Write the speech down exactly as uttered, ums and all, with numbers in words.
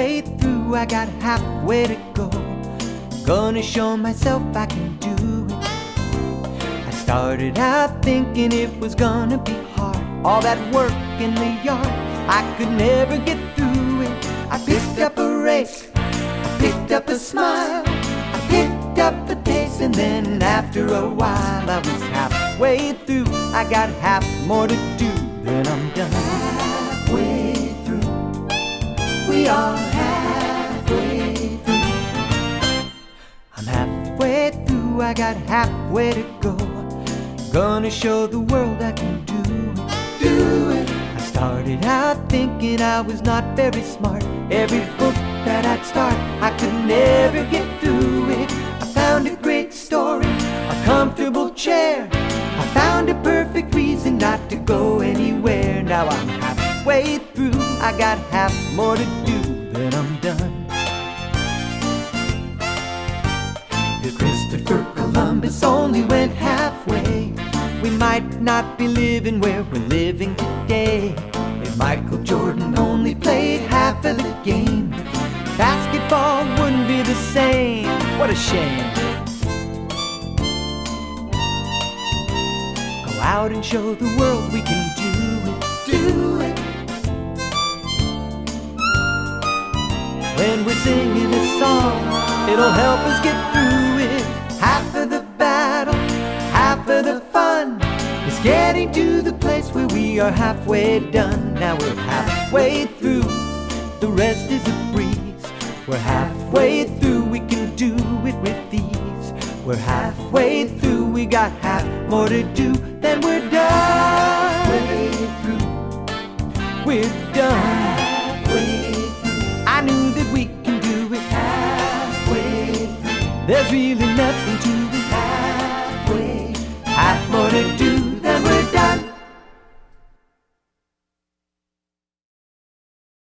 halfway through, I got halfway to go. Gonna show myself I can do it. I started out thinking it was gonna be hard. All that work in the yard, I could never get through it. I picked up a rake, I picked up a smile, I picked up a taste, and then after a while I was halfway through. I got half more to do, then I'm done. Halfway through, we are halfway through. I'm halfway through, I got halfway to go. Gonna show the world I can do it, do it. I started out thinking I was not very smart. Every book that I'd start, I could never get through it. I found a great story, a comfortable chair. I found a perfect reason not to go anywhere. Now I'm halfway through, I got half more to do, then I'm done. If Christopher Columbus only went halfway, we might not be living where we're living today. If Michael Jordan only played half of the game, basketball wouldn't be the same. What a shame. Go out and show the world we can do it, do it. When we're singing a song, it'll help us get through it. Half of the battle, half of the fun is getting to the place where we are halfway done. Now we're halfway through, the rest is a breeze. We're halfway through, we can do it with ease. We're halfway through, we got half more to do, then we're done. Halfway through, we're done. Halfway through, I knew that we can do it. Halfway through, there's really